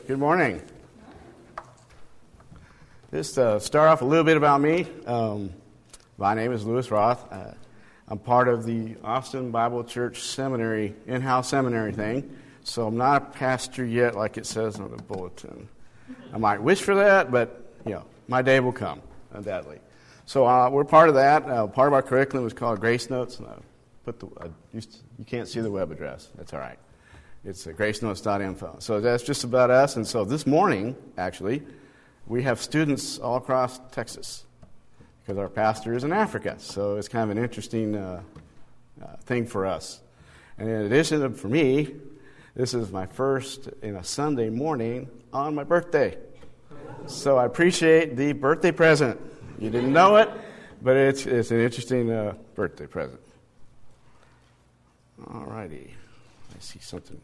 Good morning. Just to start off a little bit about me. My name is Lewis Roth. I'm part of the Austin Bible Church Seminary, in-house seminary thing. So I'm not a pastor yet like it says on the bulletin. I might wish for that, but my day will come, undoubtedly. So we're part of that. Part of our curriculum is called Grace Notes. You can't see the web address. That's all right. It's gracenotes.info. So that's just about us. And so this morning, actually, we have students all across Texas because our pastor is in Africa. So it's kind of an interesting thing for us. And in addition, for me, this is my first in a Sunday morning on my birthday. So I appreciate the birthday present. You didn't know it, but it's an interesting birthday present. All righty. I see something.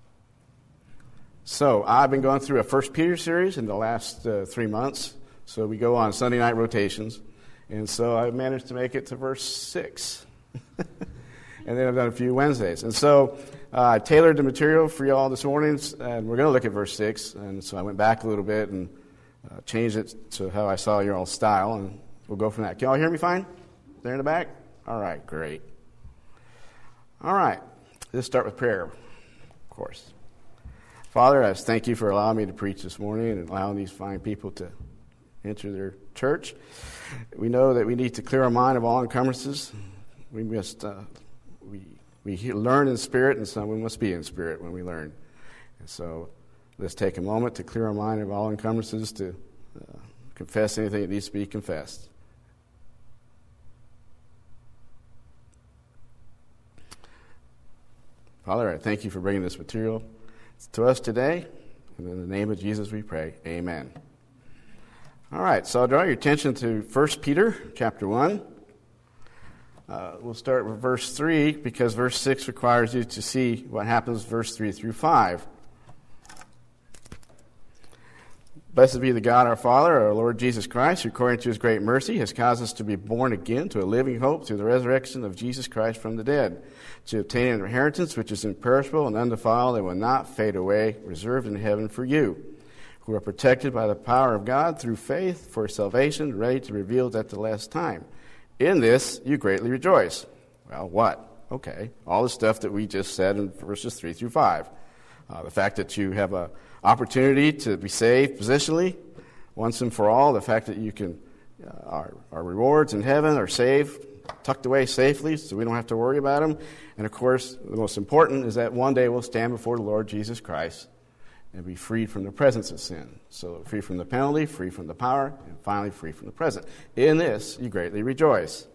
So I've been going through a 1 Peter series in the last 3 months. So we go on Sunday night rotations. And so I managed to make it to verse 6. And then I've done a few Wednesdays. And so I tailored the material for you all this morning, and we're going to look at verse 6. And so I went back a little bit and changed it to how I saw your own style, and we'll go from that. Can you all hear me fine? There in the back? All right, great. All right, let's start with prayer, of course. Father, I just thank you for allowing me to preach this morning and allowing these fine people to enter their church. We know that we need to clear our mind of all encumbrances. We must we learn in spirit, and so we must be in spirit when we learn. And so let's take a moment to clear our mind of all encumbrances, to confess anything that needs to be confessed. Father, I thank you for bringing this material to us today. And in the name of Jesus we pray. Amen. All right, so I'll draw your attention to 1 Peter chapter 1. We'll start with verse 3 because verse 6 requires you to see what happens verse 3 through 5. Blessed be the God our Father, our Lord Jesus Christ, who according to his great mercy has caused us to be born again to a living hope through the resurrection of Jesus Christ from the dead, to obtain an inheritance which is imperishable and undefiled and will not fade away, reserved in heaven for you, who are protected by the power of God through faith for salvation, ready to be revealed at the last time. In this you greatly rejoice. Well, what? Okay, all the stuff that we just said in verses 3 through 5. The fact that you have an opportunity to be saved positionally, once and for all. The fact that you can, our rewards in heaven are saved, tucked away safely, so we don't have to worry about them. And of course, the most important is that one day we'll stand before the Lord Jesus Christ and be freed from the presence of sin. So free from the penalty, free from the power, and finally free from the present. In this you greatly rejoice.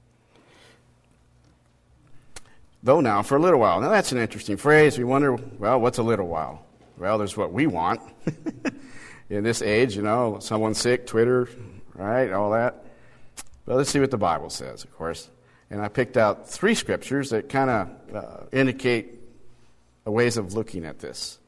Though now for a little while. Now that's an interesting phrase. We wonder, well, what's a little while? Well, there's what we want. In this age, someone's sick, Twitter, right, all that. But let's see what the Bible says, of course. And I picked out 3 scriptures that kind of indicate ways of looking at this.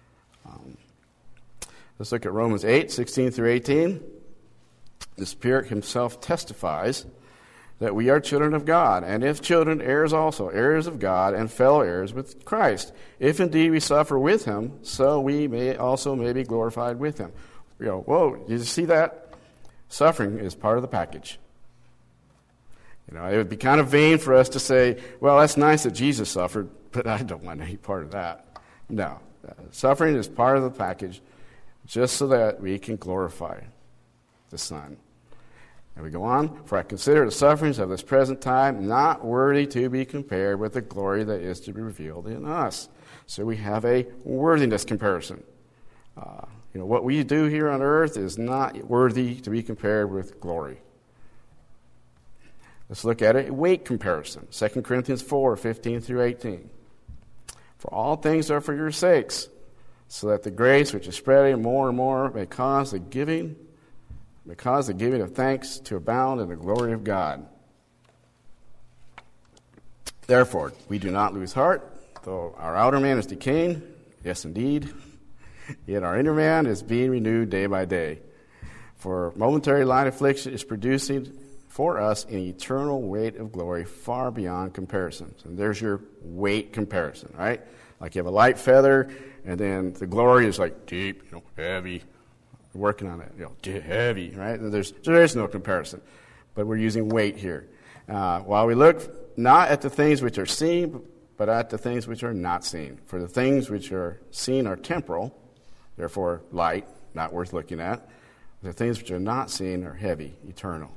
Let's look at Romans 8, 16 through 18. The Spirit himself testifies that we are children of God, and if children, heirs also, heirs of God, and fellow heirs with Christ. If indeed we suffer with him, so we may be glorified with him. Whoa, did you see that? Suffering is part of the package. It would be kind of vain for us to say, well, that's nice that Jesus suffered, but I don't want any part of that. No, suffering is part of the package just so that we can glorify the Son. And we go on, for I consider the sufferings of this present time not worthy to be compared with the glory that is to be revealed in us. So we have a worthiness comparison. What we do here on earth is not worthy to be compared with glory. Let's look at a weight comparison. 2 Corinthians 4, 15 through 18. For all things are for your sakes, so that the grace which is spreading more and more may cause the giving of thanks to abound in the glory of God. Therefore, we do not lose heart, though our outer man is decaying, yes indeed, yet our inner man is being renewed day by day. For momentary light affliction is producing for us an eternal weight of glory far beyond comparisons. And there's your weight comparison, right? Like you have a light feather and then the glory is like deep, heavy. We're working on it, heavy, right? And there is no comparison, but we're using weight here. While we look not at the things which are seen, but at the things which are not seen. For the things which are seen are temporal, therefore light, not worth looking at. The things which are not seen are heavy, eternal.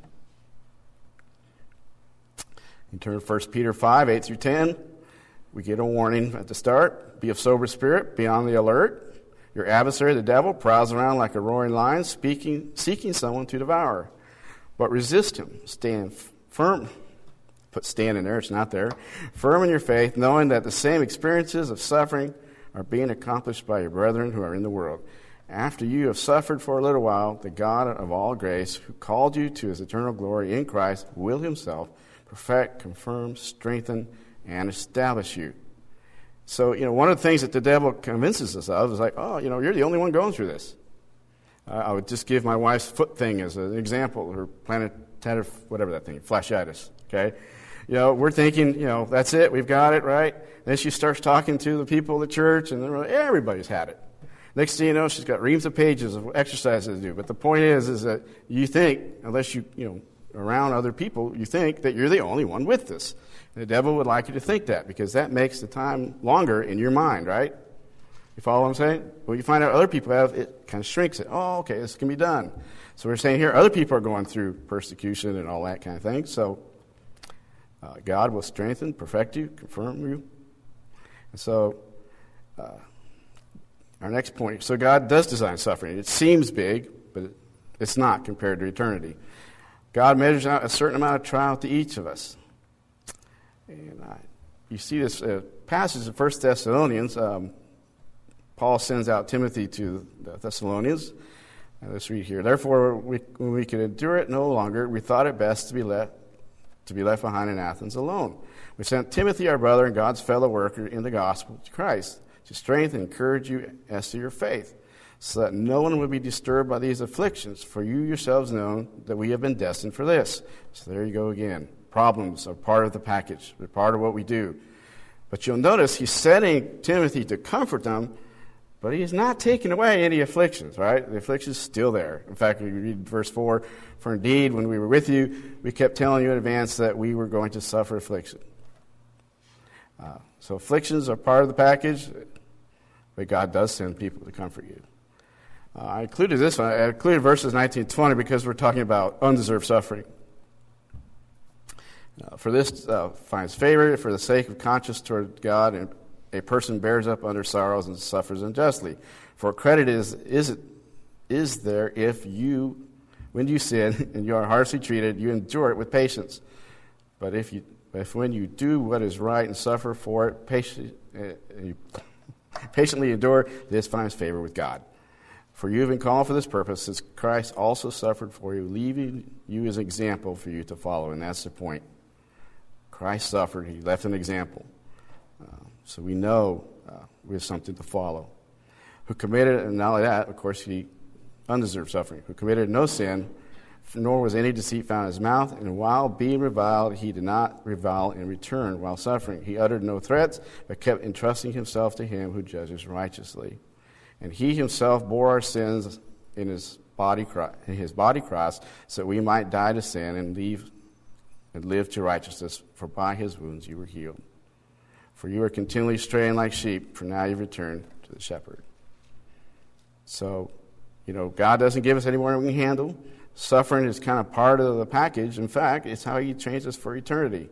In turn, 1 Peter 5, 8 through 10, we get a warning at the start. Be of sober spirit, be on the alert. Your adversary, the devil, prowls around like a roaring lion, seeking someone to devour. But resist him. Stand firm. Put stand in there, it's not there. Firm in your faith, knowing that the same experiences of suffering are being accomplished by your brethren who are in the world. After you have suffered for a little while, the God of all grace, who called you to his eternal glory in Christ, will himself perfect, confirm, strengthen, and establish you. So, one of the things that the devil convinces us of is like, you're the only one going through this. I would just give my wife's foot thing as an example, her plantar, whatever that thing, fasciitis, okay? We're thinking, that's it, we've got it, right? Then she starts talking to the people at the church, and they're like, everybody's had it. Next thing you know, she's got reams of pages of exercises to do. But the point is that you think, unless you around other people, you think that you're the only one with this. And the devil would like you to think that, because that makes the time longer in your mind, right? You follow what I'm saying? When you find out other people have, it kind of shrinks it. Oh, okay, this can be done. So we're saying here, other people are going through persecution and all that kind of thing. So God will strengthen, perfect you, confirm you. And so our next point. So God does design suffering. It seems big, but it's not compared to eternity. God measures out a certain amount of trial to each of us. And you see this passage in 1 Thessalonians. Paul sends out Timothy to the Thessalonians. Let's read here. Therefore, when we could endure it no longer, we thought it best to be left behind in Athens alone. We sent Timothy, our brother and God's fellow worker in the gospel to Christ, to strengthen and encourage you as to your faith, so that no one would be disturbed by these afflictions, for you yourselves know that we have been destined for this. So there you go again. Problems are part of the package. They're part of what we do. But you'll notice he's sending Timothy to comfort them, but he's not taking away any afflictions, right? The affliction's still there. In fact, we read verse 4, for indeed, when we were with you, we kept telling you in advance that we were going to suffer affliction. So afflictions are part of the package, but God does send people to comfort you. I included this one. I included verses 19 and 20 because we're talking about undeserved suffering. For this finds favor for the sake of conscience toward God, and a person bears up under sorrows and suffers unjustly. For credit is there if you, when you sin and you are harshly treated, you endure it with patience. But if when you do what is right and suffer for it, patiently endure, this finds favor with God. For you have been called for this purpose, since Christ also suffered for you, leaving you as an example for you to follow. And that's the point. Christ suffered. He left an example. So we know we have something to follow. Who committed, and not only that, of course, he undeserved suffering. Who committed no sin, nor was any deceit found in his mouth. And while being reviled, he did not revile in return while suffering. He uttered no threats, but kept entrusting himself to him who judges righteously. And he himself bore our sins in his body cross, so that we might die to sin and live to righteousness. For by his wounds you were healed. For you are continually straying like sheep, for now you've returned to the shepherd. So, God doesn't give us any more than we can handle. Suffering is kind of part of the package. In fact, it's how he trains us for eternity.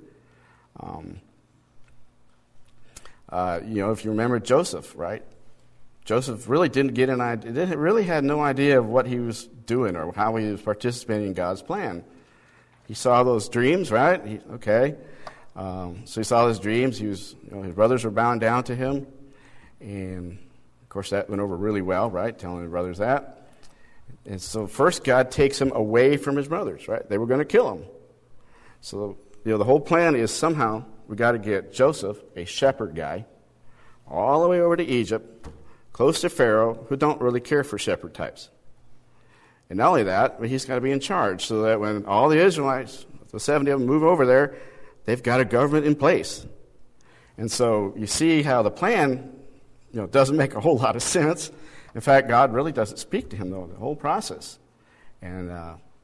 If you remember Joseph, right? Joseph really had no idea of what he was doing or how he was participating in God's plan. He saw those dreams, right? So he saw his dreams. His brothers were bound down to him. And, of course, that went over really well, right? Telling his brothers that. And so first God takes him away from his brothers, right? They were going to kill him. So, the whole plan is somehow we got to get Joseph, a shepherd guy, all the way over to Egypt, close to Pharaoh, who don't really care for shepherd types. And not only that, but he's got to be in charge so that when all the Israelites, the 70 of them, move over there, they've got a government in place. And so you see how the plan doesn't make a whole lot of sense. In fact, God really doesn't speak to him, though, the whole process. And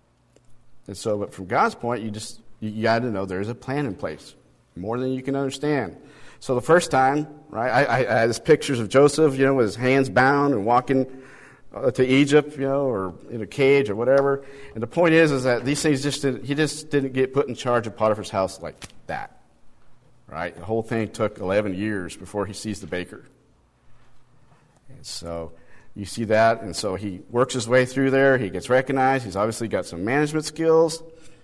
so, but from God's point, you got to know there's a plan in place, more than you can understand. So the first time, right, I had these pictures of Joseph, with his hands bound and walking to Egypt, or in a cage or whatever. And the point is that these things he just didn't get put in charge of Potiphar's house like that, right? The whole thing took 11 years before he sees the baker. And so you see that, and so he works his way through there. He gets recognized. He's obviously got some management skills.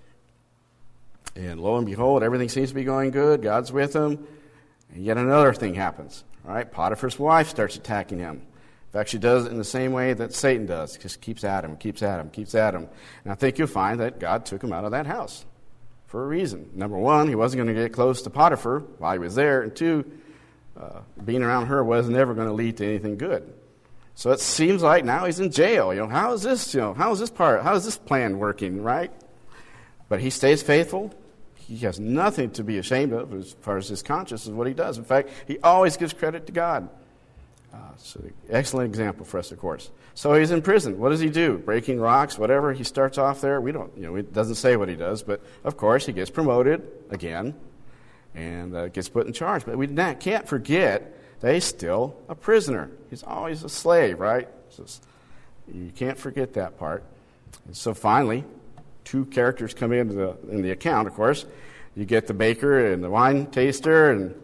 And lo and behold, everything seems to be going good. God's with him. And yet another thing happens, right? Potiphar's wife starts attacking him. In fact, she does it in the same way that Satan does. Just keeps at him, keeps at him, keeps at him. And I think you'll find that God took him out of that house for a reason. Number one, he wasn't going to get close to Potiphar while he was there. And two, being around her was never going to lead to anything good. So it seems like now he's in jail. How is this plan working, right? But he stays faithful. He has nothing to be ashamed of as far as his conscience is what he does. In fact, he always gives credit to God. So excellent example for us, of course. So he's in prison. What does he do? Breaking rocks, whatever. He starts off there. We don't, it doesn't say what he does, but of course he gets promoted again and gets put in charge. But we can't forget that he's still a prisoner. He's always a slave, right? So you can't forget that part. And so finally, two characters come in the account, of course. You get the baker and the wine taster, and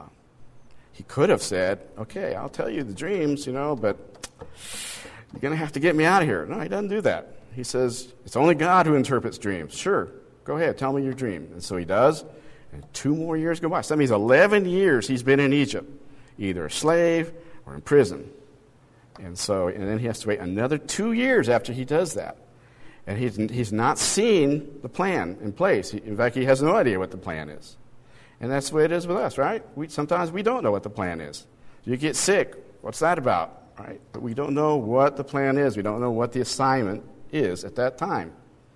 he could have said, okay, I'll tell you the dreams, but you're going to have to get me out of here. No, he doesn't do that. He says, it's only God who interprets dreams. Sure, go ahead, tell me your dream. And so he does, and 2 more years go by. So that means 11 years he's been in Egypt, either a slave or in prison. And then he has to wait another 2 years after he does that. And he's not seen the plan in place. In fact, he has no idea what the plan is. And that's the way it is with us, right? Sometimes we don't know what the plan is. You get sick. What's that about, right? But we don't know what the plan is. We don't know what the assignment is at that time.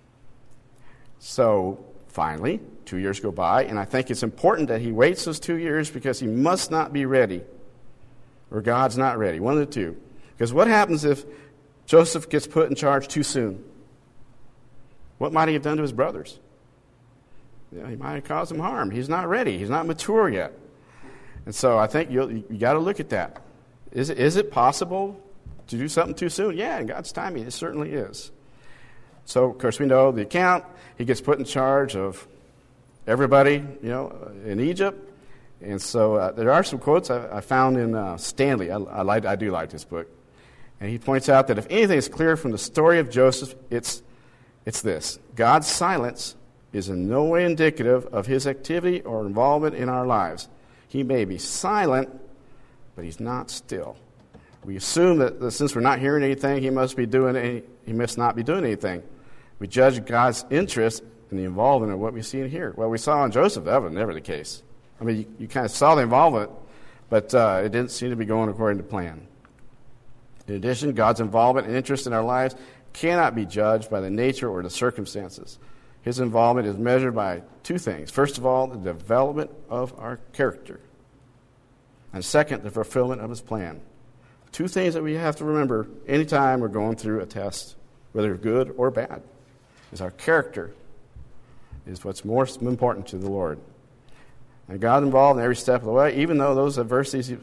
So finally, 2 years go by, and I think it's important that he waits those 2 years because he must not be ready or God's not ready, one of the two. Because what happens if Joseph gets put in charge too soon? What might he have done to his brothers? He might have caused them harm. He's not ready. He's not mature yet. And so I think you got to look at that. Is it possible to do something too soon? Yeah, in God's timing, it certainly is. So, of course, we know the account. He gets put in charge of everybody, in Egypt. And so there are some quotes I found in Stanley. I do like this book. And he points out that if anything is clear from the story of Joseph, it's this. God's silence is in no way indicative of his activity or involvement in our lives. He may be silent, but he's not still. We assume that since we're not hearing anything, he must not be doing anything. We judge God's interest in the involvement of what we see and hear. Well, we saw in Joseph that was never the case. I mean, you kind of saw the involvement, but it didn't seem to be going according to plan. In addition, God's involvement and interest in our lives cannot be judged by the nature or the circumstances. His involvement is measured by 2 things. First of all, the development of our character. And second, the fulfillment of his plan. 2 things that we have to remember anytime we're going through a test, whether good or bad, is our character is what's most important to the Lord. And God involved in every step of the way, even through those adversities,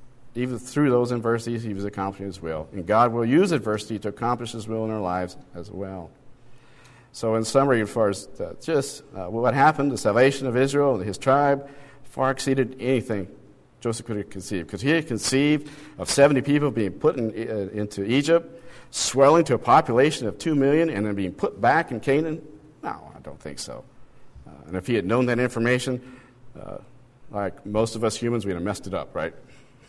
he was accomplishing his will. And God will use adversity to accomplish his will in our lives as well. So in summary, as far as what happened, the salvation of Israel and his tribe far exceeded anything Joseph could have conceived. Because he had conceived of 70 people being put into Egypt, swelling to a population of 2 million, and then being put back in Canaan. No, I don't think so. And if he had known that information, like most of us humans, we'd have messed it up, right?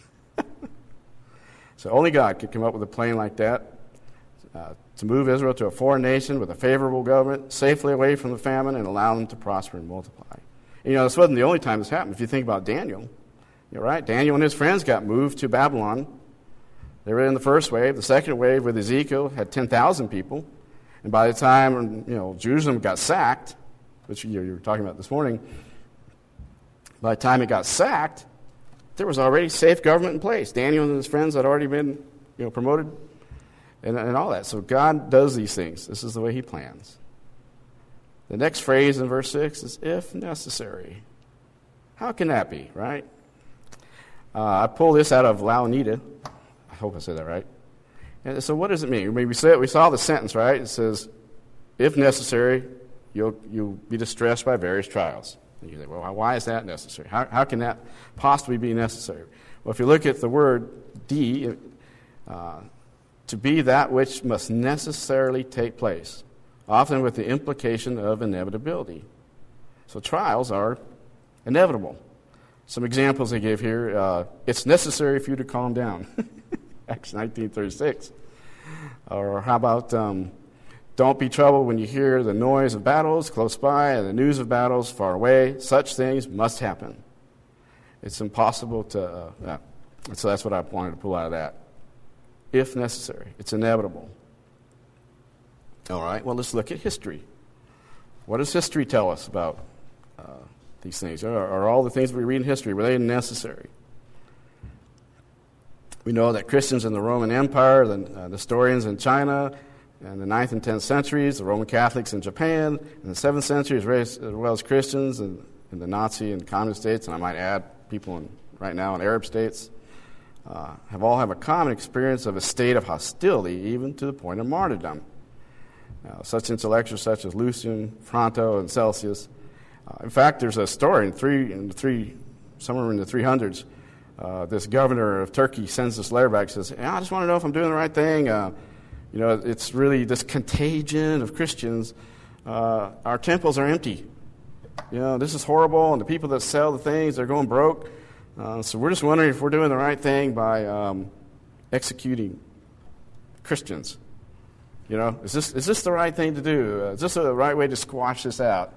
So only God could come up with a plan like that to move Israel to a foreign nation with a favorable government, safely away from the famine, and allow them to prosper and multiply. And, this wasn't the only time this happened. If you think about Daniel, you're right. Daniel and his friends got moved to Babylon. They were in the first wave. The second wave with Ezekiel had 10,000 people. And by the time, Jerusalem got sacked, which you were talking about this morning, by the time it got sacked, there was already safe government in place. Daniel and his friends had already been promoted and all that. So God does these things. This is the way he plans. The next phrase in verse 6 is, if necessary. How can that be, right? I pulled this out of Louw-Nida. I hope I said that right. And so what does it mean? We saw the sentence, right? It says, if necessary, you'll be distressed by various trials. And you think, well, why is that necessary? How can that possibly be necessary? Well, if you look at the word D, to be that which must necessarily take place, often with the implication of inevitability. So trials are inevitable. Some examples they give here, it's necessary for you to calm down. Acts 19:36. Or how about, don't be troubled when you hear the noise of battles close by and the news of battles far away. Such things must happen. It's impossible to, so that's what I wanted to pull out of that. If necessary. It's inevitable. All right, well, let's look at history. What does history tell us about these things? Are all the things we read in history, were they necessary? We know that Christians in the Roman Empire, the Nestorians in China, in the 9th and 10th centuries, the Roman Catholics in Japan, in the 7th century, as well as Christians in the Nazi and communist states, and I might add people right now in Arab states, have a common experience of a state of hostility, even to the point of martyrdom. Such intellectuals such as Lucian, Fronto, and Celsius. In fact, there's a story somewhere in the 300s. This governor of Turkey sends this letter back and says, I just want to know if I'm doing the right thing. It's really this contagion of Christians. Our temples are empty. This is horrible, and the people that sell the things, they're going broke. So we're just wondering if we're doing the right thing by executing Christians. Is this the right thing to do? Is this the right way to squash this out?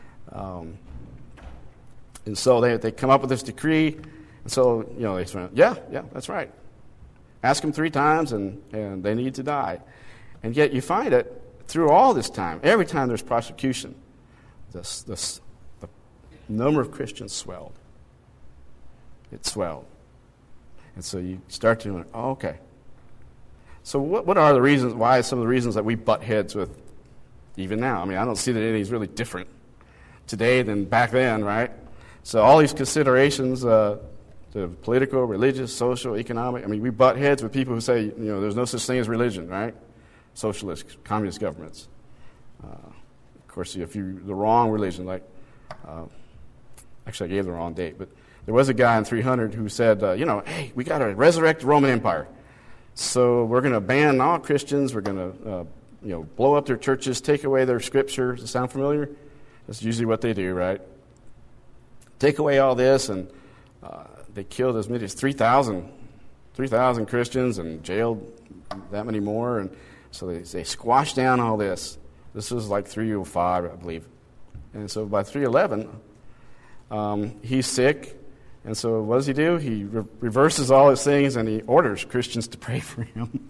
And so they come up with this decree. And so, they say, yeah, that's right. Ask them 3 times, and they need to die. And yet you find it through all this time, every time there's prosecution, the number of Christians swelled. It swelled. And so you start to, okay. So what are the reasons, why some of the reasons that we butt heads with even now? I mean, I don't see that anything's really different today than back then, right? So all these considerations, the political, religious, social, economic, we butt heads with people who say, there's no such thing as religion, right? Socialist, communist governments. Of course, if you're the wrong religion, actually I gave the wrong date, but there was a guy in 300 who said, hey, we got to resurrect the Roman Empire. So we're going to ban all Christians. We're going to, blow up their churches, take away their scripture. Does it sound familiar? That's usually what they do, right? Take away all this, and they killed as many as 3,000 Christians and jailed that many more. And so they squashed down all this. This was like 305, I believe. And so by 311, he's sick. And so what does he do? He reverses all his things, and he orders Christians to pray for him.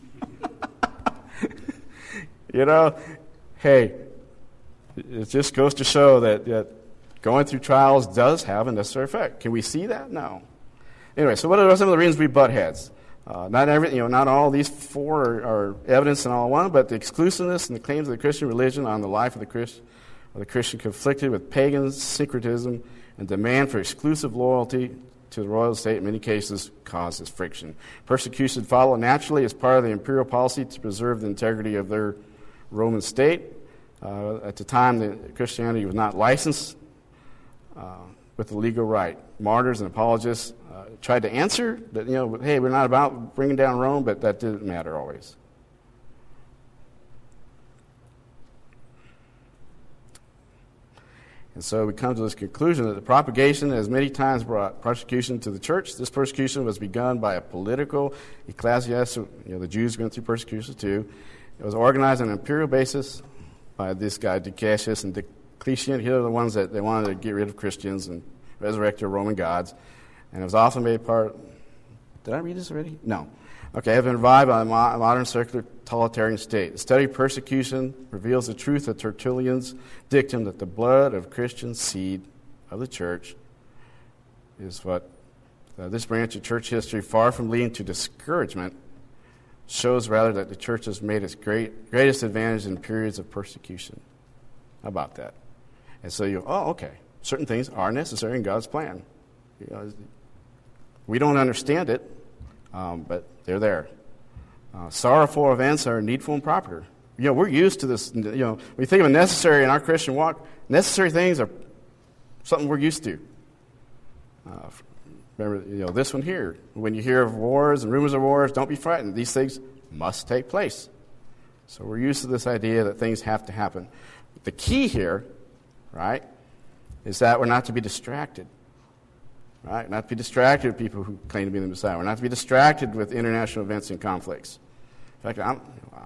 Hey, it just goes to show that going through trials does have a necessary effect. Can we see that? No. Anyway, so what are some of the reasons we butt heads? Not all these 4 are evidence in all one, but the exclusiveness and the claims of the Christian religion on the life of the Christian conflicted with pagan syncretism and demand for exclusive loyalty to the royal state in many cases causes friction. Persecution followed naturally as part of the imperial policy to preserve the integrity of their Roman state. At the time, Christianity was not licensed with the legal right. Martyrs and apologists tried to answer that, hey, we're not about bringing down Rome, but that didn't matter always. And so we come to this conclusion that the propagation has many times brought persecution to the church. This persecution was begun by a political, ecclesiastical, the Jews went through persecution too. It was organized on an imperial basis by this guy, Cassius and Diocletian. Here are the ones that they wanted to get rid of Christians and resurrect their Roman gods. And it was often made part... Did I read this already? No. Okay, it has been revived by a modern secular totalitarian state. The study of persecution reveals the truth of Tertullian's dictum that the blood of Christian seed of the church is what This branch of church history, far from leading to discouragement, shows rather that the church has made its greatest advantage in periods of persecution. How about that? And so okay, certain things are necessary in God's plan. We don't understand it, but they're there. Sorrowful events are needful and proper. We're used to this. When we think of necessary in our Christian walk, necessary things are something we're used to. Remember, this one here. When you hear of wars and rumors of wars, don't be frightened. These things must take place. So we're used to this idea that things have to happen. The key here, right, is that we're not to be distracted. Right? Not to be distracted with people who claim to be the Messiah. We're not to be distracted with international events and conflicts. In fact,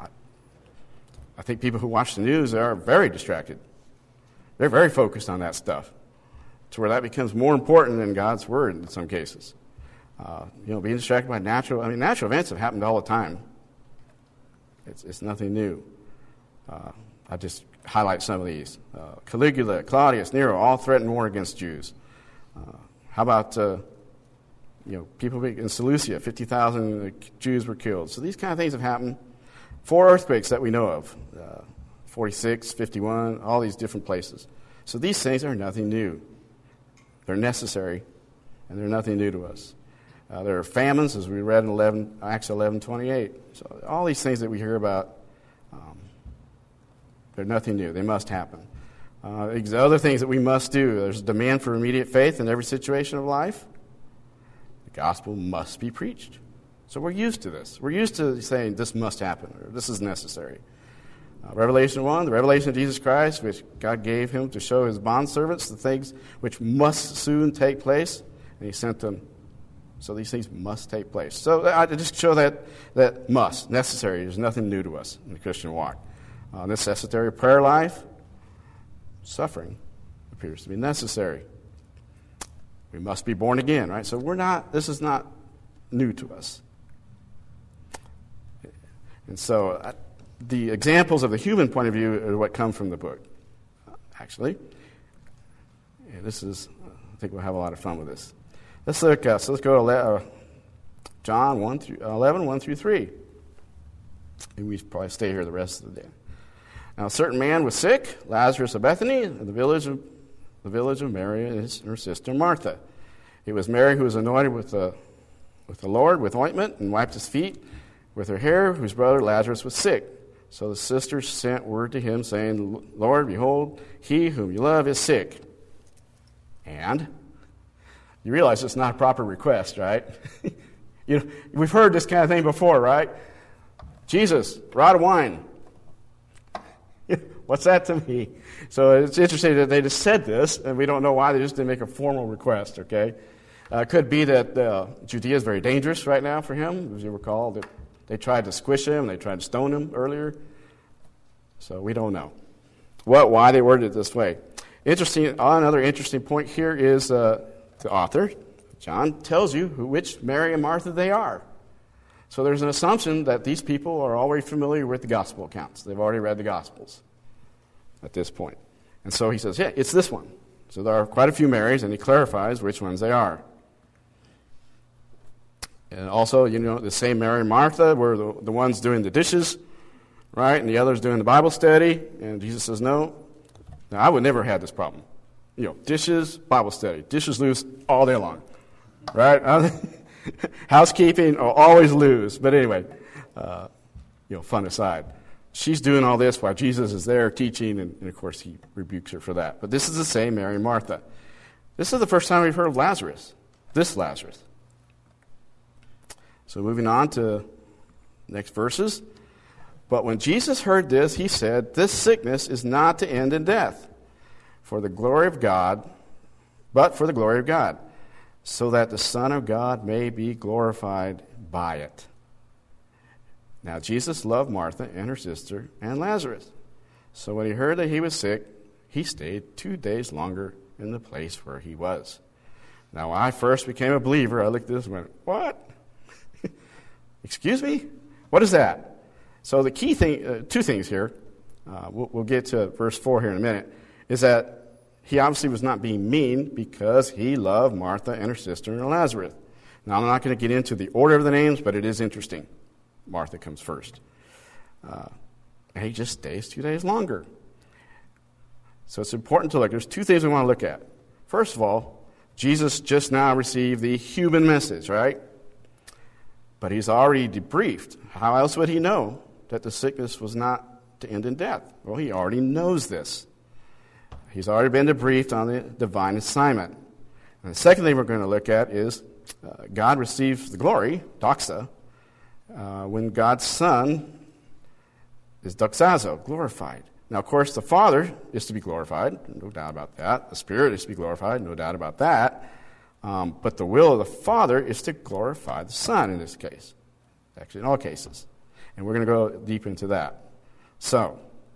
I think people who watch the news are very distracted. They're very focused on that stuff, to where that becomes more important than God's word in some cases. Being distracted by natural events have happened all the time. It's nothing new. I just highlight some of these. Caligula, Claudius, Nero, all threatened war against Jews. How about, people in Seleucia, 50,000 Jews were killed. So these kind of things have happened. 4 earthquakes that we know of, 46, 51, all these different places. So these things are nothing new. They're necessary, and they're nothing new to us. There are famines, as we read in Acts 11:28. So all these things that we hear about, they're nothing new. They must happen. The other things that we must do, there's a demand for immediate faith in every situation of life. The gospel must be preached. So we're used to this. We're used to saying this must happen, or this is necessary. Revelation 1, the revelation of Jesus Christ, which God gave him to show his bondservants the things which must soon take place, and he sent them. So these things must take place. So I just show that must, necessary. There's nothing new to us in the Christian walk. Necessary prayer life, suffering appears to be necessary. We must be born again, right? So this is not new to us. And so the examples of the human point of view are what come from the book, actually. And I think we'll have a lot of fun with this. Let's go to John 11, 1 through 3. And we probably stay here the rest of the day. Now, a certain man was sick, Lazarus of Bethany, in the village of Mary and her sister Martha. It was Mary who was anointed with the Lord with ointment and wiped his feet with her hair, whose brother Lazarus was sick. So the sisters sent word to him, saying, Lord, behold, he whom you love is sick. And you realize it's not a proper request, right? We've heard this kind of thing before, right? Jesus, rod of wine. What's that to me? So it's interesting that they just said this, and we don't know why. They just didn't make a formal request, okay? It could be that Judea is very dangerous right now for him. As you recall, that they tried to squish him. They tried to stone him earlier. So we don't know why they worded it this way. Another interesting point here is the author, John, tells you which Mary and Martha they are. So there's an assumption that these people are already familiar with the gospel accounts. They've already read the Gospels at this point. And so he says, yeah, it's this one. So there are quite a few Marys, and he clarifies which ones they are. And also, the same Mary and Martha were the ones doing the dishes, right? And the others doing the Bible study. And Jesus says, no. Now, I would never have this problem. Dishes, Bible study. Dishes lose all day long, right? Housekeeping will always lose. But anyway, fun aside. She's doing all this while Jesus is there teaching, and of course he rebukes her for that. But this is the same Mary and Martha. This is the first time we've heard of Lazarus, this Lazarus. So moving on to next verses. But when Jesus heard this, he said, this sickness is not to end in death, but for the glory of God, so that the Son of God may be glorified by it. Now, Jesus loved Martha and her sister and Lazarus. So when he heard that he was sick, he stayed 2 days longer in the place where he was. Now, when I first became a believer, I looked at this and went, what? Excuse me? What is that? So the key thing, 2 things here, we'll get to verse 4 here in a minute, is that he obviously was not being mean because he loved Martha and her sister and Lazarus. Now, I'm not going to get into the order of the names, but it is interesting. Martha comes first. And he just stays 2 days longer. So it's important to look. There's two things we want to look at. First of all, Jesus just now received the human message, right? But he's already debriefed. How else would he know that the sickness was not to end in death? Well, he already knows this. He's already been debriefed on the divine assignment. And the second thing we're going to look at is God receives the glory, doxa, when God's Son is doxazo, glorified. Now, of course, the Father is to be glorified, no doubt about that. The Spirit is to be glorified, no doubt about that. But the will of the Father is to glorify the Son in this case. Actually, in all cases. And we're going to go deep into that. So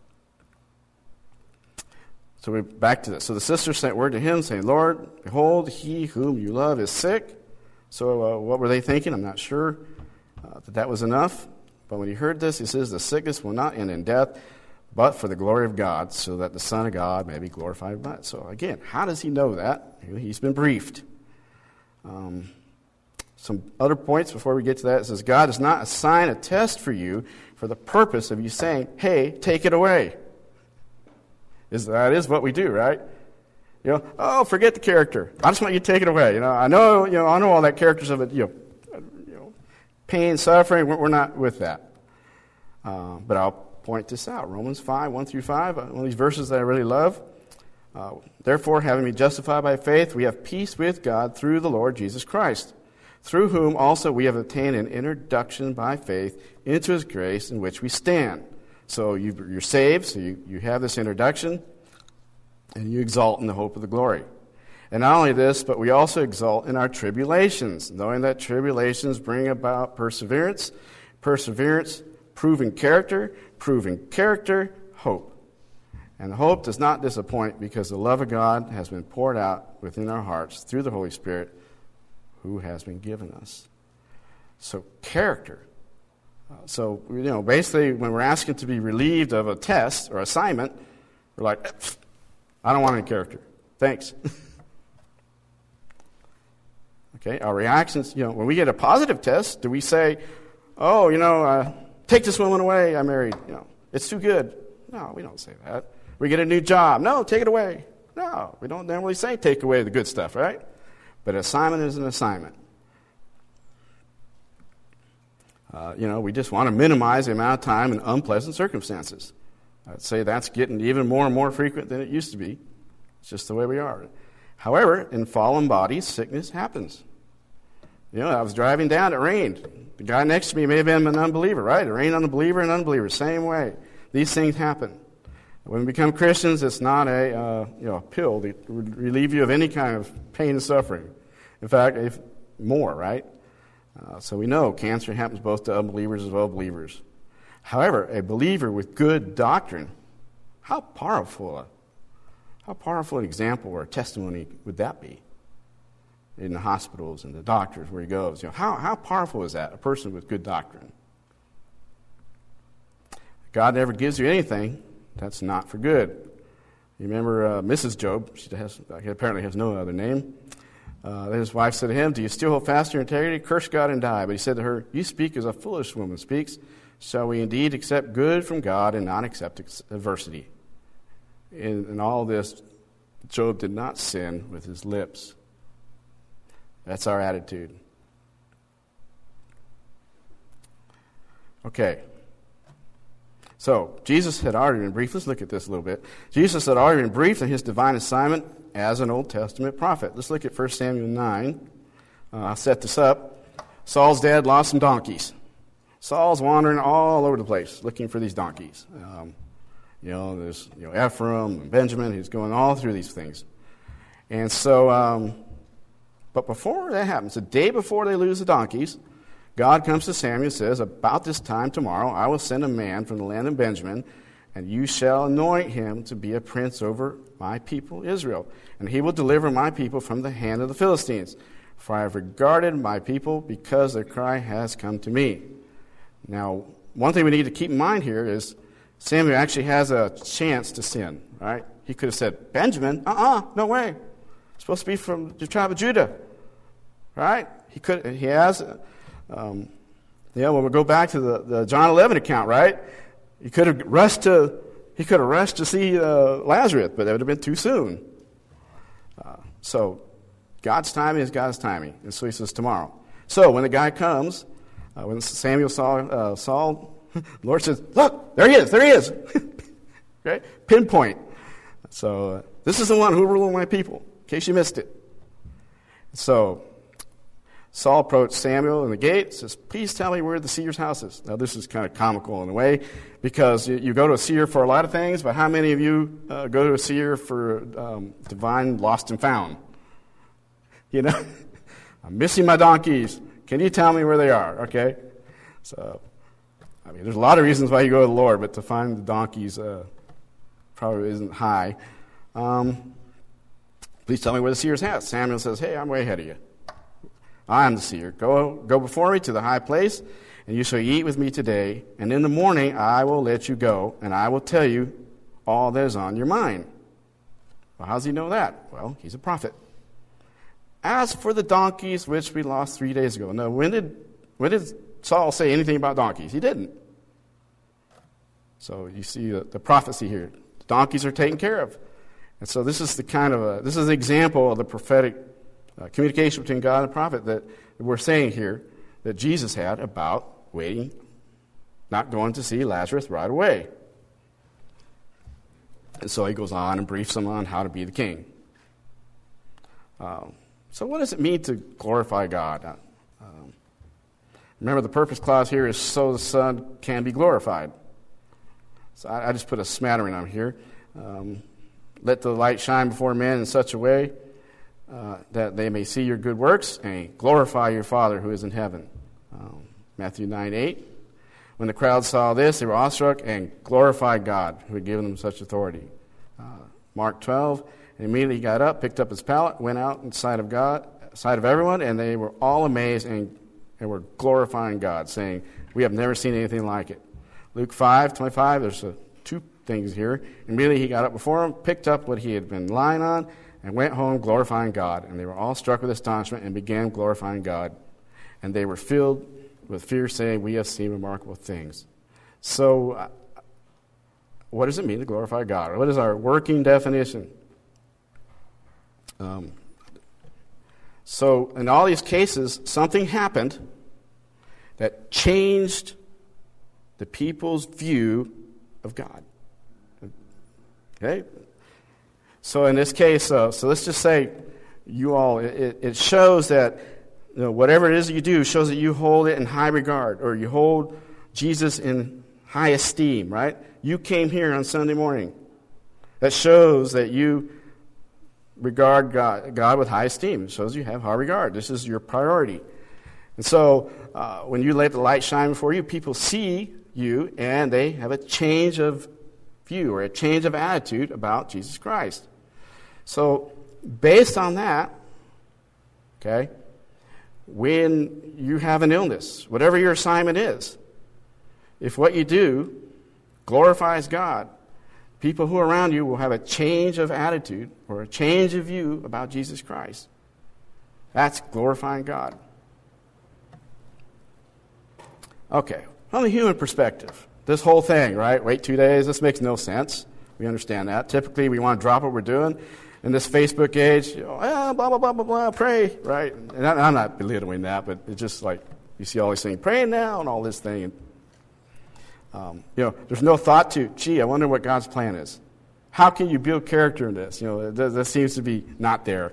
we're back to this. So the sisters sent word to him, saying, Lord, behold, he whom you love is sick. So what were they thinking? I'm not sure that was enough. But when he heard this, he says, the sickness will not end in death, but for the glory of God, so that the Son of God may be glorified by it. So again, how does he know that? He's been briefed. Some other points before we get to that. It says, God does not assign a test for you for the purpose of you saying, hey, take it away. That is what we do, right? Forget the character. I just want you to take it away. I know all that characters of it, pain, suffering. We're not with that. But I'll point this out. Romans 5, 1 through 5, one of these verses that I really love. Therefore, having been justified by faith, we have peace with God through the Lord Jesus Christ, through whom also we have obtained an introduction by faith into his grace in which we stand. So you're saved, so you have this introduction, and you exalt in the hope of the glory. And not only this, but we also exalt in our tribulations, knowing that tribulations bring about perseverance, proven character, hope. And the hope does not disappoint because the love of God has been poured out within our hearts through the Holy Spirit who has been given us. So character. So basically when we're asking to be relieved of a test or assignment, we're like, I don't want any character. Thanks. Okay, our reactions, when we get a positive test, do we say, take this woman away I married. It's too good. No, we don't say that. We get a new job. No, take it away. No, we don't normally say take away the good stuff, right? But assignment is an assignment. We just want to minimize the amount of time in unpleasant circumstances. I'd say that's getting even more and more frequent than it used to be. It's just the way we are. However, in fallen bodies, sickness happens. I was driving down, it rained. The guy next to me may have been an unbeliever, right? It rained on a believer and unbeliever, same way. These things happen. When we become Christians, it's not a pill that would relieve you of any kind of pain and suffering. In fact, if more, right? So we know cancer happens both to unbelievers as well as believers. However, a believer with good doctrine, how powerful an example or a testimony would that be? In the hospitals and the doctors where he goes. How powerful is that, a person with good doctrine? God never gives you anything that's not for good. You remember Mrs. Job, she apparently has no other name. His wife said to him, do you still hold fast to your integrity? Curse God and die. But he said to her, you speak as a foolish woman speaks. Shall we indeed accept good from God and not accept adversity? In all this, Job did not sin with his lips. That's our attitude. Okay. So, Jesus had already been briefed. Let's look at this a little bit. Jesus had already been briefed in his divine assignment as an Old Testament prophet. Let's look at 1 Samuel 9. I'll set this up. Saul's dad lost some donkeys. Saul's wandering all over the place looking for these donkeys. There's Ephraim and Benjamin. He's going all through these things. And so... But before that happens, the day before they lose the donkeys, God comes to Samuel and says, about this time tomorrow, I will send a man from the land of Benjamin, and you shall anoint him to be a prince over my people Israel. And he will deliver my people from the hand of the Philistines. For I have regarded my people because their cry has come to me. Now, one thing we need to keep in mind here is Samuel actually has a chance to sin, right? He could have said, Benjamin? No way. It's supposed to be from the tribe of Judah. Right? He has. When we go back to the John 11 account, right? He could have rushed to see Lazarus, but that would have been too soon. So God's timing is God's timing. And so he says tomorrow. So when the guy comes, when Samuel saw Saul, the Lord says, look, there he is. Okay? Pinpoint. So this is the one who will rule my people, in case you missed it. So Saul approached Samuel in the gate, says, please tell me where the seer's house is. Now this is kind of comical in a way, because you go to a seer for a lot of things, but how many of you go to a seer for divine lost and found? You know, I'm missing my donkeys. Can you tell me where they are? Okay? So, I mean, there's a lot of reasons why you go to the Lord, but to find the donkeys probably isn't high. Please tell me where the seer's house. Samuel says, hey, I'm way ahead of you. I am the seer. Go before me to the high place, and you shall eat with me today, and in the morning I will let you go, and I will tell you all that is on your mind. Well, how does he know that? Well, he's a prophet. As for the donkeys which we lost 3 days ago. Now, when did Saul say anything about donkeys? He didn't. So you see the prophecy here. The donkeys are taken care of. And so this is an example of the prophetic communication between God and the prophet that we're saying here that Jesus had about waiting, not going to see Lazarus right away. And so he goes on and briefs him on how to be the king. So what does it mean to glorify God? Remember, the purpose clause here is so the Son can be glorified. So I just put a smattering on here. Let the light shine before men in such a way that they may see your good works and glorify your Father who is in heaven. Matthew 9:8. When the crowd saw this, they were awestruck and glorified God who had given them such authority. Mark 12. And immediately he got up, picked up his pallet, went out in sight of God, sight of everyone, and they were all amazed and were glorifying God, saying, we have never seen anything like it. Luke 5:25, there's two things here. Immediately he got up before him, picked up what he had been lying on, and went home glorifying God. And they were all struck with astonishment and began glorifying God. And they were filled with fear, saying, we have seen remarkable things. So what does it mean to glorify God? What is our working definition? So in all these cases, something happened that changed the people's view of God. Okay? So in this case, so let's just say it shows that whatever it is that you do shows that you hold it in high regard, or you hold Jesus in high esteem, right? You came here on Sunday morning. That shows that you regard God with high esteem. It shows you have high regard. This is your priority. And so when you let the light shine before you, people see you and they have a change of view or a change of attitude about Jesus Christ. So based on that, okay, when you have an illness, whatever your assignment is, if what you do glorifies God, people who are around you will have a change of attitude or a change of view about Jesus Christ. That's glorifying God. Okay, from the human perspective, this whole thing, right? Wait 2 days, this makes no sense. We understand that. Typically, we want to drop what we're doing. In this Facebook age, blah, blah, blah, blah, blah, pray, right? And I'm not belittling that, but it's just like you see all these things, praying now and all this thing. And, there's no thought to, I wonder what God's plan is. How can you build character in this? That seems to be not there.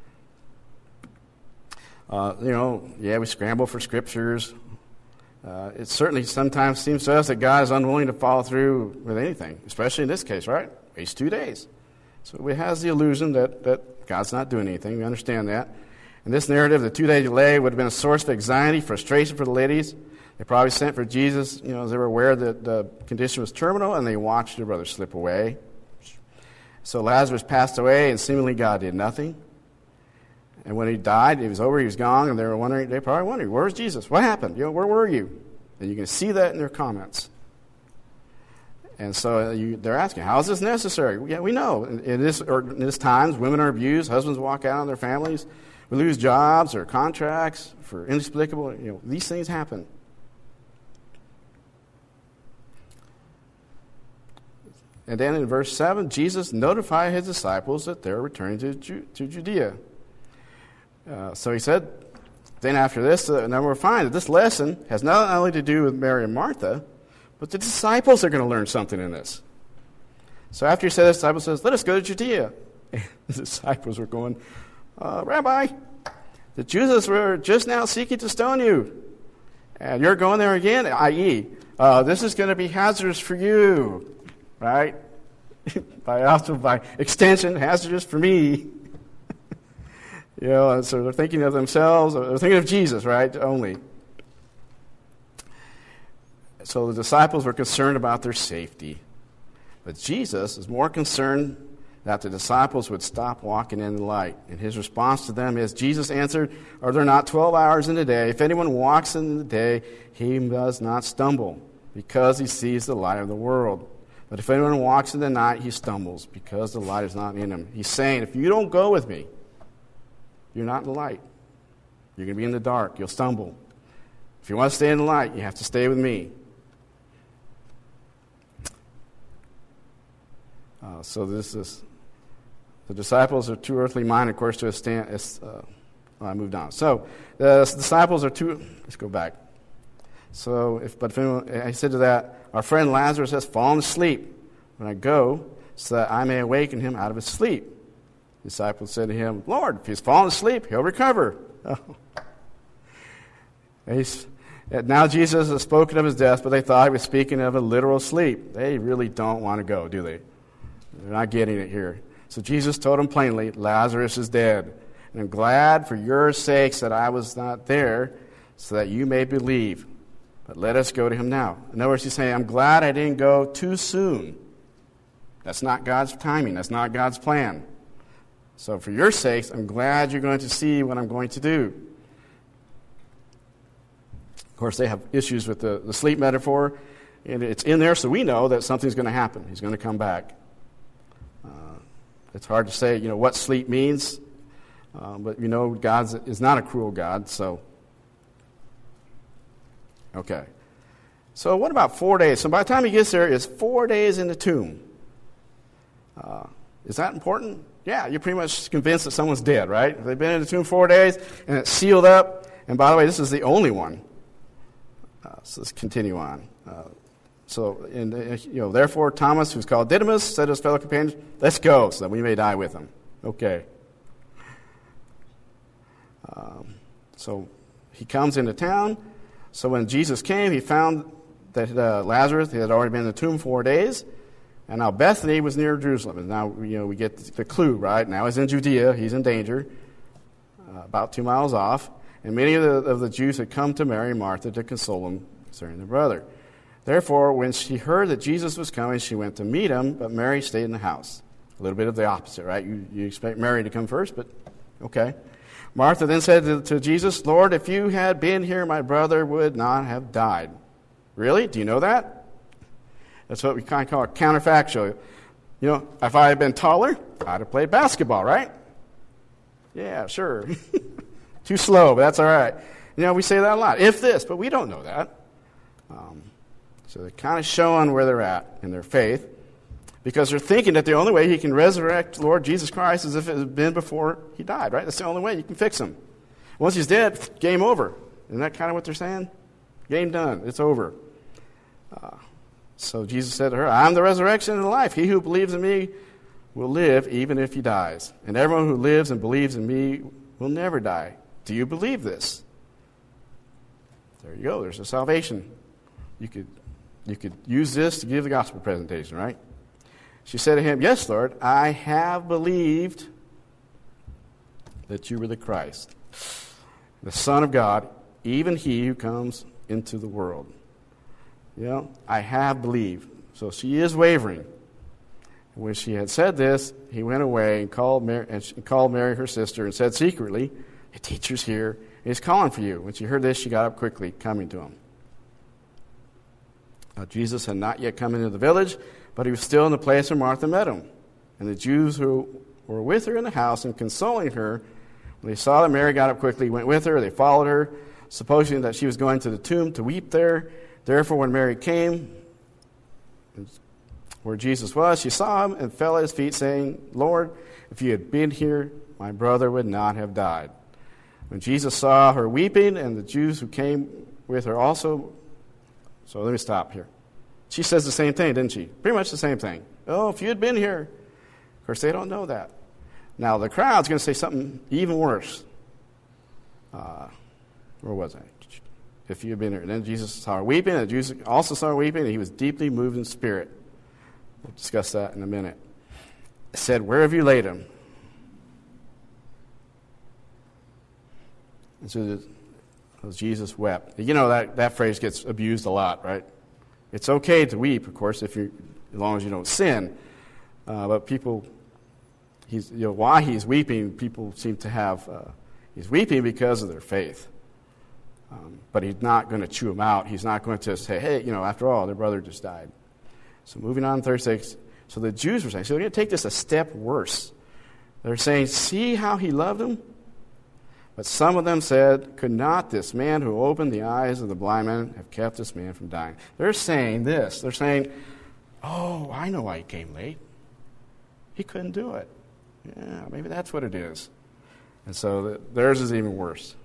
We scramble for scriptures. It certainly sometimes seems to us that God is unwilling to follow through with anything, especially in this case, right? Waste 2 days. So it has the illusion that God's not doing anything. We understand that. In this narrative, the 2-day delay would have been a source of anxiety, frustration for the ladies. They probably sent for Jesus, as they were aware that the condition was terminal, and they watched their brother slip away. So Lazarus passed away, and seemingly God did nothing. And when he died, it was over, he was gone, and they probably wondering, where's Jesus? What happened? Where were you? And you can see that in their comments. And so they're asking, how is this necessary? Yeah, we know. In this times, women are abused, husbands walk out on their families. We lose jobs or contracts for inexplicable, these things happen. And then in verse 7, Jesus notified his disciples that they're returning to Judea. So he said, then after this, now we're finding that this lesson has not only to do with Mary and Martha, but the disciples are going to learn something in this. So after he said this, the disciple says, let us go to Judea. And the disciples were going, Rabbi, the Jews were just now seeking to stone you. And you're going there again, i.e., this is going to be hazardous for you. Right? by extension, hazardous for me. And so they're thinking of themselves, they're thinking of Jesus, right? Only. So the disciples were concerned about their safety. But Jesus is more concerned that the disciples would stop walking in the light. And his response to them is, Jesus answered, are there not 12 hours in the day? If anyone walks in the day, he does not stumble, because he sees the light of the world. But if anyone walks in the night, he stumbles, because the light is not in him. He's saying, if you don't go with me, you're not in the light. You're going to be in the dark. You'll stumble. If you want to stay in the light, you have to stay with me. So this is, the disciples are too earthly minded, of course, to stand. I moved on. So the disciples are too, let's go back. So, if anyone, I said to that, our friend Lazarus has fallen asleep. When I go, so that I may awaken him out of his sleep. The disciples said to him, Lord, if he's fallen asleep, he'll recover. Oh. Now Jesus has spoken of his death, but they thought he was speaking of a literal sleep. They really don't want to go, do they? They're not getting it here. So Jesus told them plainly, Lazarus is dead. And I'm glad for your sakes that I was not there, so that you may believe. But let us go to him now. In other words, he's saying, I'm glad I didn't go too soon. That's not God's timing. That's not God's plan. So for your sakes, I'm glad you're going to see what I'm going to do. Of course, they have issues with the sleep metaphor. And it's in there so we know that something's going to happen. He's going to come back. It's hard to say, what sleep means. But God is not a cruel God, so... Okay. So what about 4 days? So by the time he gets there, it's 4 days in the tomb. Is that important? Yeah, you're pretty much convinced that someone's dead, right? They've been in the tomb 4 days, and it's sealed up. And by the way, this is the only one. So let's continue on. Therefore Thomas, who's called Didymus, said to his fellow companions, let's go, so that we may die with him. Okay. So he comes into town. So when Jesus came, he found that Lazarus had already been in the tomb 4 days, and now Bethany was near Jerusalem. And now we get the clue, right? Now he's in Judea, he's in danger, about 2 miles off. And many of the Jews had come to Mary and Martha to console them concerning their brother. Therefore, when she heard that Jesus was coming, she went to meet him, but Mary stayed in the house. A little bit of the opposite, right? You expect Mary to come first, but okay. Martha then said to Jesus, Lord, if you had been here, my brother would not have died. Really? Do you know that? That's what we kind of call a counterfactual. If I had been taller, I'd have played basketball, right? Yeah, sure. Too slow, but that's all right. We say that a lot. If this, but we don't know that. So they're kind of showing where they're at in their faith, because they're thinking that the only way he can resurrect Lord Jesus Christ is if it had been before he died, right? That's the only way you can fix him. Once he's dead, game over. Isn't that kind of what they're saying? Game done. It's over. So Jesus said to her, I'm the resurrection and the life. He who believes in me will live even if he dies. And everyone who lives and believes in me will never die. Do you believe this? There you go. There's a salvation. You could use this to give the gospel presentation, right? She said to him, yes, Lord, I have believed that you were the Christ, the Son of God, even he who comes into the world. I have believed. So she is wavering. When she had said this, he went away and called Mary, her sister, and said secretly, the teacher's here, and he's calling for you. When she heard this, she got up quickly, coming to him. Now, Jesus had not yet come into the village, but he was still in the place where Martha met him. And the Jews who were with her in the house and consoling her When they saw that Mary got up quickly, went with her, they followed her, supposing that she was going to the tomb to weep there. Therefore, when Mary came where Jesus was, she saw him and fell at his feet, saying, Lord, if you had been here, my brother would not have died. When Jesus saw her weeping, and the Jews who came with her also... So let me stop here. She says the same thing, didn't she? Pretty much the same thing. Oh, if you had been here. Of course, they don't know that. Now, the crowd's going to say something even worse. Where was I? If you had been here. And then Jesus saw her weeping, and the Jews also saw her weeping, and he was deeply moved in spirit. We'll discuss that in a minute. It said, where have you laid him? And so Jesus wept. You know, that phrase gets abused a lot, right? It's okay to weep, of course, as long as you don't sin. But people, why he's weeping, people seem to have, he's weeping because of their faith. But he's not going to chew them out. He's not going to say, hey, after all, their brother just died. So moving on, 36. So the Jews were saying, so we're going to take this a step worse. They're saying, see how he loved him? But some of them said, could not this man who opened the eyes of the blind man have kept this man from dying? They're saying this. They're saying, oh, I know why he came late. He couldn't do it. Yeah, maybe that's what it is. And so theirs is even worse.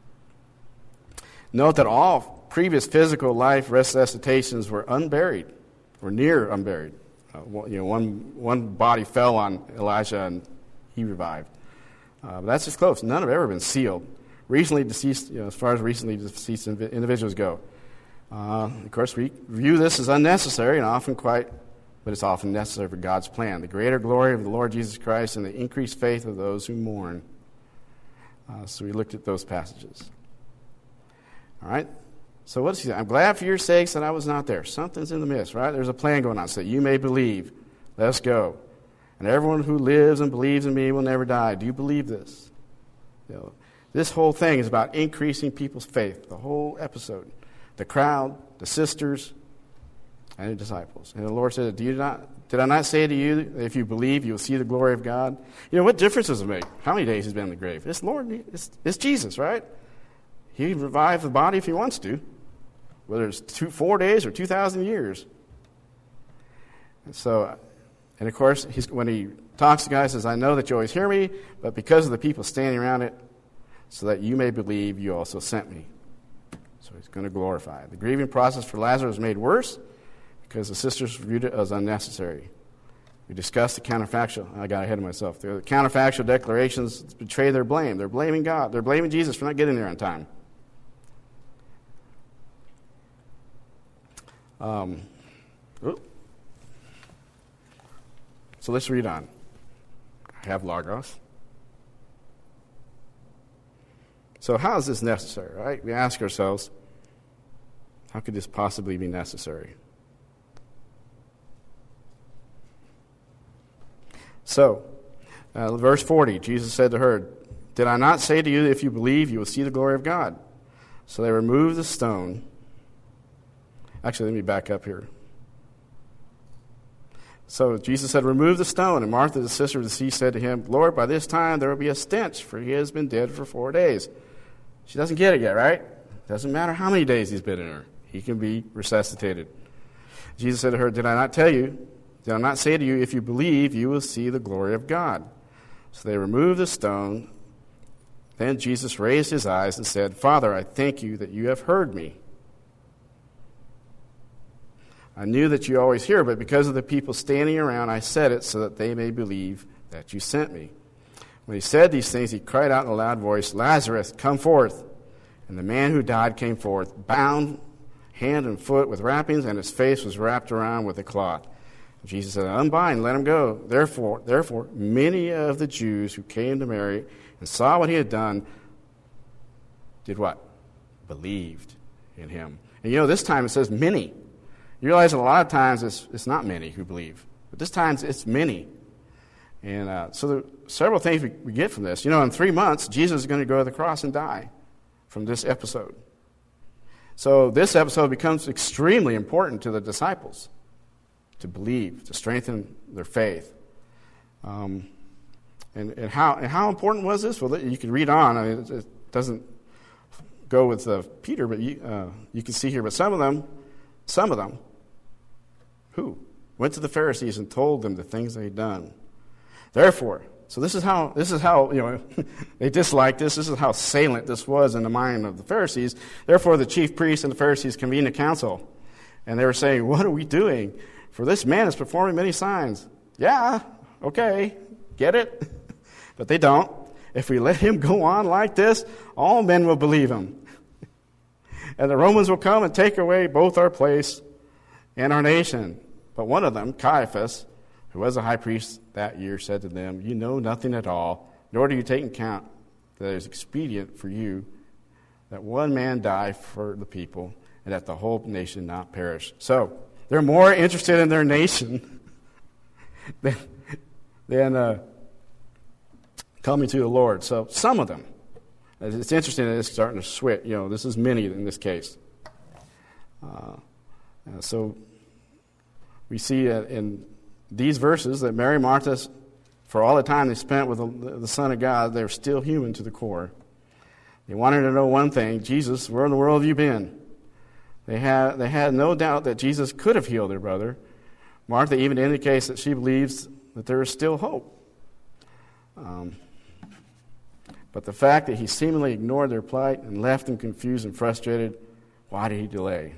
Note that all previous physical life resuscitations were unburied, or near unburied. One body fell on Elijah and he revived. But that's just close. None have ever been sealed. Recently deceased, as far as recently deceased individuals go. Of course, we view this as unnecessary but it's often necessary for God's plan. The greater glory of the Lord Jesus Christ and the increased faith of those who mourn. So we looked at those passages. All right. So what does he say? I'm glad for your sakes that I was not there. Something's in the midst, right? There's a plan going on so that you may believe. Let's go. And everyone who lives and believes in me will never die. Do you believe this? This whole thing is about increasing people's faith. The whole episode. The crowd, the sisters, and the disciples. And the Lord said, did I not say to you that if you believe, you will see the glory of God? What difference does it make? How many days he's been in the grave? It's Jesus, right? He can revive the body if he wants to. Whether it's 4 days or 2,000 years. And of course, when he talks to guys, he says, I know that you always hear me, but because of the people standing around it, so that you may believe you also sent me. So he's going to glorify it. The grieving process for Lazarus was made worse because the sisters viewed it as unnecessary. We discussed the counterfactual. I got ahead of myself. The counterfactual declarations betray their blame. They're blaming God. They're blaming Jesus for not getting there on time. So let's read on. I have Logos. So how is this necessary, right? We ask ourselves, how could this possibly be necessary? So, verse 40, Jesus said to her, did I not say to you that if you believe, you will see the glory of God? So they removed the stone. Actually, let me back up here. So Jesus said, remove the stone. And Martha, the sister of the deceased, said to him, Lord, by this time there will be a stench, for he has been dead for 4 days. She doesn't get it yet, right? Doesn't matter how many days he's been in her. He can be resuscitated. Jesus said to her, did I not say to you, if you believe, you will see the glory of God? So they removed the stone. Then Jesus raised his eyes and said, Father, I thank you that you have heard me. I knew that you always hear, but because of the people standing around, I said it so that they may believe that you sent me. When he said these things, he cried out in a loud voice, Lazarus, come forth. And the man who died came forth, bound hand and foot with wrappings, and his face was wrapped around with a cloth. And Jesus said, unbind, let him go. Therefore, many of the Jews who came to Mary and saw what he had done, did what? Believed in him. And this time it says many. You realize that a lot of times it's not many who believe, but this time it's many. And so there are several things we get from this. In 3 months, Jesus is going to go to the cross and die from this episode. So this episode becomes extremely important to the disciples to believe, to strengthen their faith. And And how important was this? Well, you can read on. I mean, it doesn't go with Peter, but you can see here. But some of them, who went to the Pharisees and told them the things they'd done. Therefore, so this is how they disliked this. This is how salient this was in the mind of the Pharisees. Therefore, the chief priests and the Pharisees convened a council, and they were saying, "What are we doing? For this man is performing many signs." Yeah, okay, get it? But they don't. If we let him go on like this, all men will believe him. And the Romans will come and take away both our place and our nation. But one of them, Caiaphas, who was a high priest that year, said to them, "You know nothing at all, nor do you take account that it is expedient for you that one man die for the people, and that the whole nation not perish." So they're more interested in their nation than coming to the Lord. So some of them. It's interesting that it's starting to switch. This is many in this case. So we see in these verses that Mary and Martha, for all the time they spent with the Son of God, they're still human to the core. They wanted to know one thing: Jesus, where in the world have you been? They had no doubt that Jesus could have healed their brother. Martha even indicates that she believes that there is still hope. But the fact that he seemingly ignored their plight and left them confused and frustrated, why did he delay?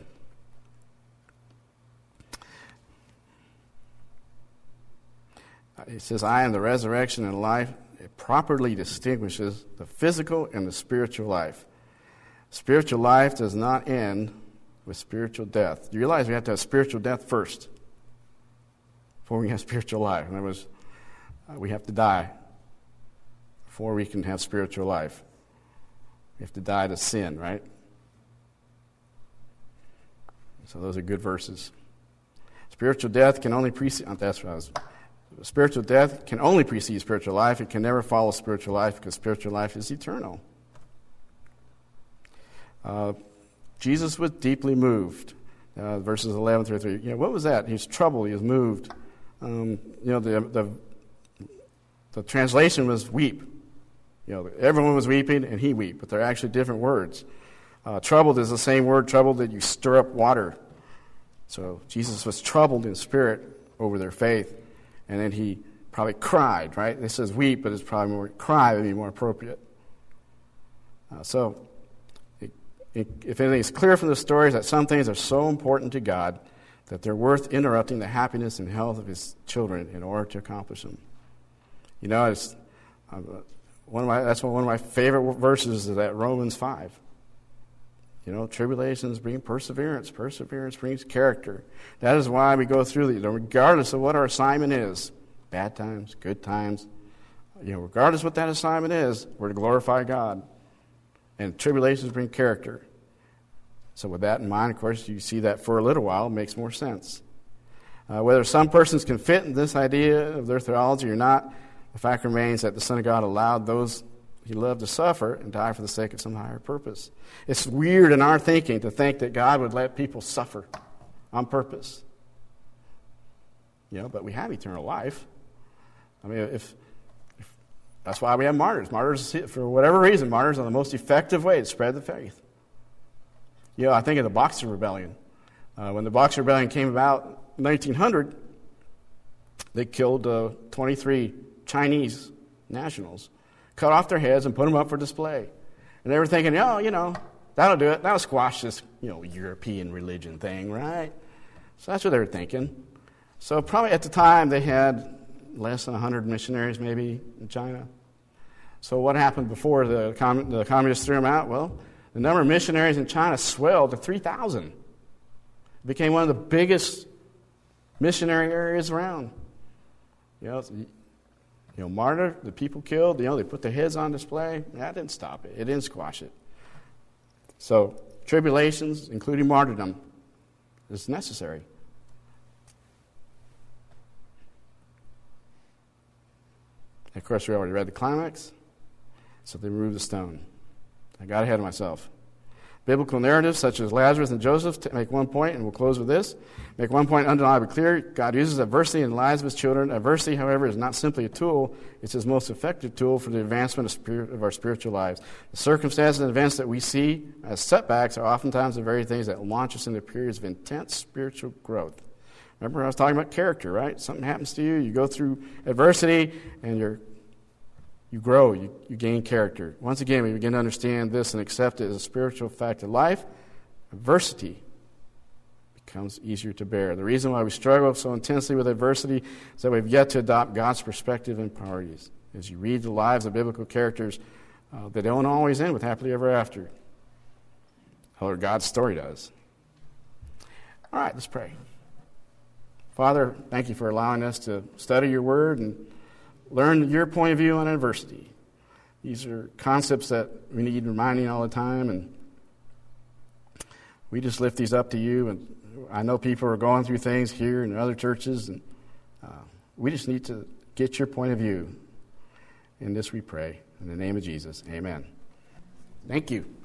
He says, "I am the resurrection and life." It properly distinguishes the physical and the spiritual life. Spiritual life does not end with spiritual death. Do you realize we have to have spiritual death first before we have spiritual life? In other words, we have to die before we can have spiritual life. We have to die to sin, right? So those are good verses. Spiritual death can only precede. Spiritual death can only precede spiritual life. It can never follow spiritual life because spiritual life is eternal. Jesus was deeply moved. Verses 11 through 3. What was that? He was troubled. He was moved. The translation was weep. Everyone was weeping and he wept, but they're actually different words. Troubled is the same word, troubled, that you stir up water. So Jesus was troubled in spirit over their faith, and then he probably cried, right? It says weep, but it's probably more cry would be more appropriate. If anything is clear from the stories, that some things are so important to God that they're worth interrupting the happiness and health of his children in order to accomplish them. It's one of my favorite verses is that Romans 5. Tribulations bring perseverance. Perseverance brings character. That is why we go through these, regardless of what our assignment is. Bad times, good times. Regardless what that assignment is, we're to glorify God. And tribulations bring character. So with that in mind, of course, you see that for a little while, it makes more sense. Whether some persons can fit in this idea of their theology or not, the fact remains that the Son of God allowed those he loved to suffer and die for the sake of some higher purpose. It's weird in our thinking to think that God would let people suffer on purpose. But we have eternal life. I mean, if that's why we have martyrs. Martyrs, for whatever reason, martyrs are the most effective way to spread the faith. I think of the Boxer Rebellion. When the Boxer Rebellion came about in 1900, they killed 23 Chinese nationals, cut off their heads and put them up for display. And they were thinking, that'll do it. That'll squash this, European religion thing, right? So that's what they were thinking. So probably at the time they had less than 100 missionaries maybe in China. So what happened before the communists threw them out? Well, the number of missionaries in China swelled to 3,000. It became one of the biggest missionary areas around. Martyr, the people killed, they put their heads on display. That didn't stop it. It didn't squash it. So tribulations, including martyrdom, is necessary. Of course, we already read the climax. So they removed the stone. I got ahead of myself. Biblical narratives such as Lazarus and Joseph make one point, and we'll close with this. Make one point undeniably clear. God uses adversity in the lives of his children. Adversity, however, is not simply a tool. It's his most effective tool for the advancement of our spiritual lives. The circumstances and events that we see as setbacks are oftentimes the very things that launch us into periods of intense spiritual growth. Remember I was talking about character, right? Something happens to you, you go through adversity, and you grow, you gain character. Once again, we begin to understand this and accept it as a spiritual fact of life. Adversity becomes easier to bear. The reason why we struggle so intensely with adversity is that we've yet to adopt God's perspective and priorities. As you read the lives of biblical characters, they don't always end with happily ever after. However, God's story does. All right, let's pray. Father, thank you for allowing us to study your word and learn your point of view on adversity. These are concepts that we need reminding all the time, and we just lift these up to you. And I know people are going through things here and in other churches, and we just need to get your point of view. In this we pray. In the name of Jesus, amen. Thank you.